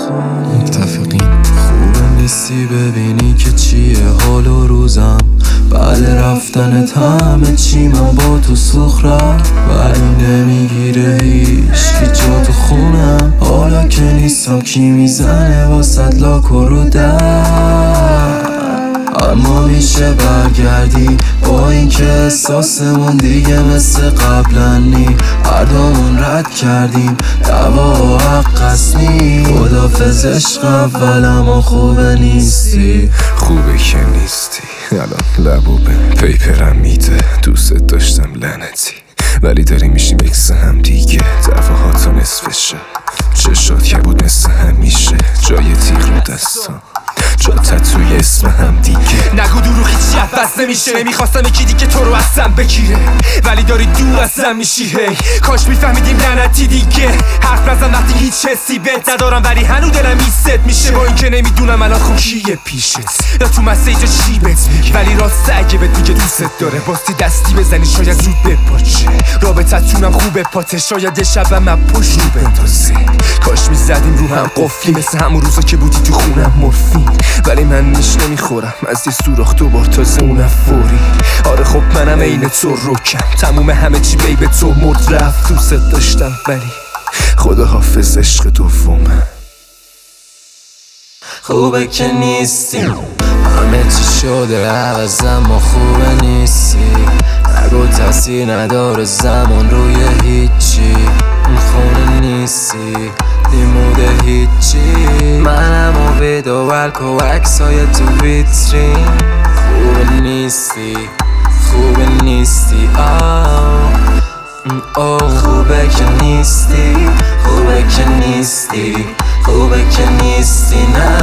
متفقین. خوبه نیستی ببینی که چیه حال و روزم، بعد رفتنت همه چی من با تو سخرم، ولی نمیگیره هیچکی جا تو خونم. حالا که نیستم کی میزنه واسد لاک و رو در، اما میشه برگردی با این که احساسمون دیگه مثل قبلا نی. هر دومون رد کردیم دعوا حق است نی. خدافظ عشق اولم و خوبه نیستی. خوبه که نیستی الان لبو به پیپرم میده. دوست داشتم لعنتی ولی داریم میشیم اکس هم دیگه. دفعات نصف شب چشات که بود مثل همیشه. جای تیغ رو دستان جا تتوی اسم هم دیگه. نگو دروغ هیچی عوض نمیشه. نمیخواستم یکی دیگه تو رو ازم بگیره ولی داری دور ازم میشی. هی کاش میفهمیدیم لعنتی دیگه. حرف نزن وقتی هیچ حسی بهت ندارم ولی هنو دلم ایست میشه. با اینکه نمیدونم الان خون کیه پیشت یا تو مسیجا چی بهت میگه، ولی راست اگه بهت میگه دوست داره باستی دستی بزنی شاید زود بپاچه. رابطتونم خوبه پاته شاید شبم از پشت رو بندازه. کاش میزدیم رو هم قفلی مثل همون روزا که بودی تو خونم مورفین، ولی من نیش نمیخورم از یه سوراخ دوبار تازه اونم فوری. آره خب منم عین تو روکم تموم همه چی بی به تو مرد رفت. دوست داشتم ولی خدا حافظ عشق دومم. خوبه که نیستی همه چی شده عوضم و خوبه نیستی. نگو تاثیر نداره زمان روی هیچی. خونه نیستی دیموده هیچی. منم و ویدو ولک و عکسای تو ویترین. خوبه نیستی خوبه نیستی خوبه که نیستی خوبه که نیستی خوبه که نیستی نه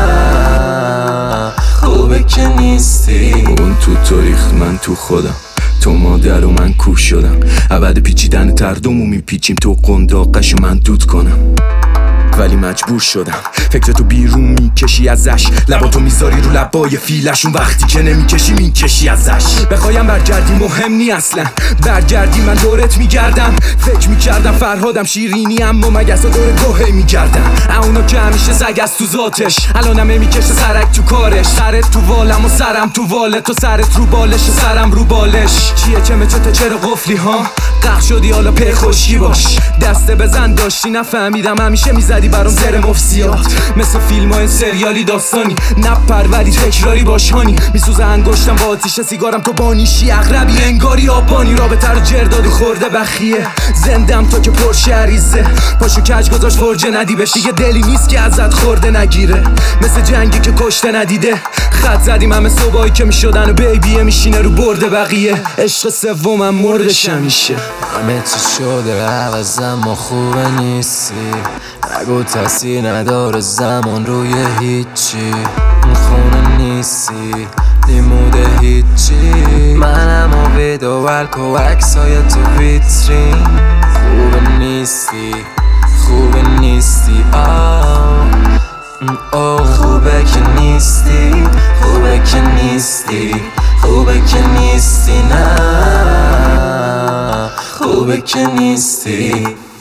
خوبه که نیستی. اون تو تاریخ من تو خودم، تو مادر و من کوش شدم. عبد پیچیدن تردمو میپیچیم تو قنداقش من دود کنم، ولی مجبور شدم. فکر تو بیرون میکشی ازش، لباتو میذاری رو لبای فیلش. اون وقتی که نمیکشی میکشی ازش. بخوایم برگردی مهم نی اصلا، برگردی من دورت میگردم. فکر میکردم فرهادم شیرینی اما مگس و دور گوهی میگردم. اونا که همیشه زگست تو ذاتش الانم میکشه سرک تو کارش. سرت تو والم و سرم تو واله، تو سرت رو بالش و سرم رو بالش. چیه چمه چرا قفلی ها قق شدی حالا پی خوشی باش. دسته بزن داشتی نفهمیدم همیشه میزدی برام زر مفسیات. مثل فیلم های سریالی داستانی نپر ولی تکراری باشانی. میسوزه انگشتم با آتیش سیگارم تو بانیشی اغربی انگاری آبانی. رابطه رو جردادی خورده بخیه زندم تا که پرشریزه. پاشو کج گذاشت فرجه ندی بهش دیگه دلی نیست که ازت خورده نگیره. مثل جنگی که کشته ندیده خط زدیم همه صبحایی که میشدن و بیبیه میشینه رو برده بقیه. عشق سومم مردش همیشه. همه چی شده عوضم و خوبه نیستی. نگو تاثیر نداره زمان روی هیچی. خونه نیستی دیموده هیچی. منم و ویدو ولک و عکسای تو ویترین. خوبه نیستی خوبه نیستی خوبه که نیستی خوبه که نیستی خوبه که نیستی نه خوبه که نیستی.